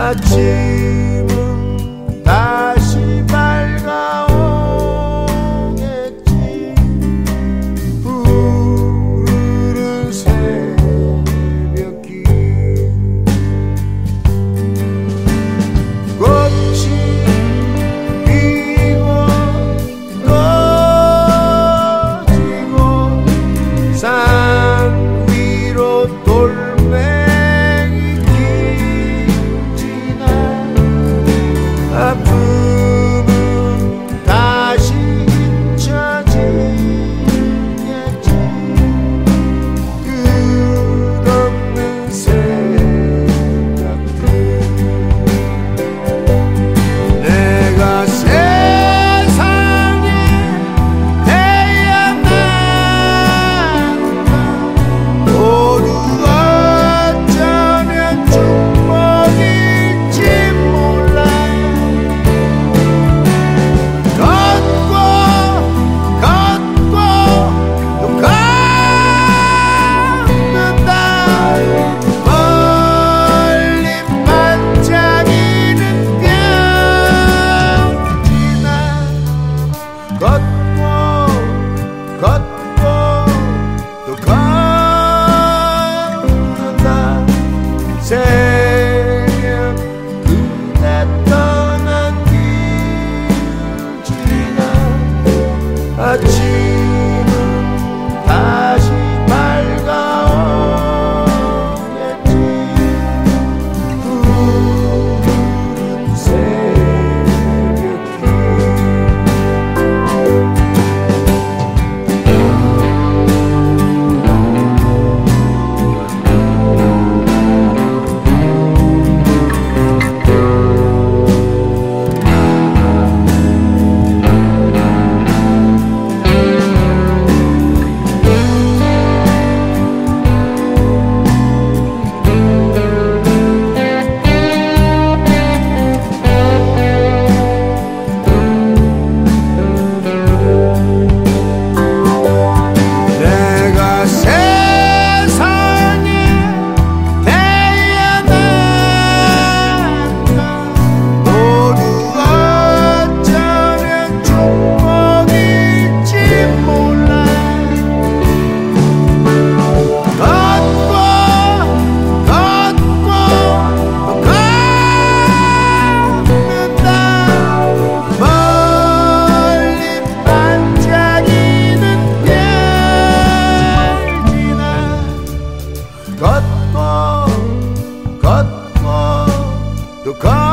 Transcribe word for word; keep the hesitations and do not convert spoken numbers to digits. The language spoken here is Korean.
아침은 다시 밝아오겠지. 푸르른 새벽길 꽃이 피고 꺼지고 산 위로 돌멩이 길지나 아픔은 다시 잊혀지겠지. 끝없는 생각들 내가 세상에 태어난다. 모두 어쩌면 축복일지 몰라. 걷고 걷고 또 걷는다. 멀리 반짝이는 별 지나 걷고 걷고 또 걷는다. 새벽 그대 떠난 길 지나 아침은 다시 밝아오겠지. 푸른 새벽길 내가 세상에 태어난다. 모두 어쩌면 축복일지 몰라. 걷고 걷고 또 걷는다. 멀리 반짝이는 별 지나 걷고 걷고 또 걷는다.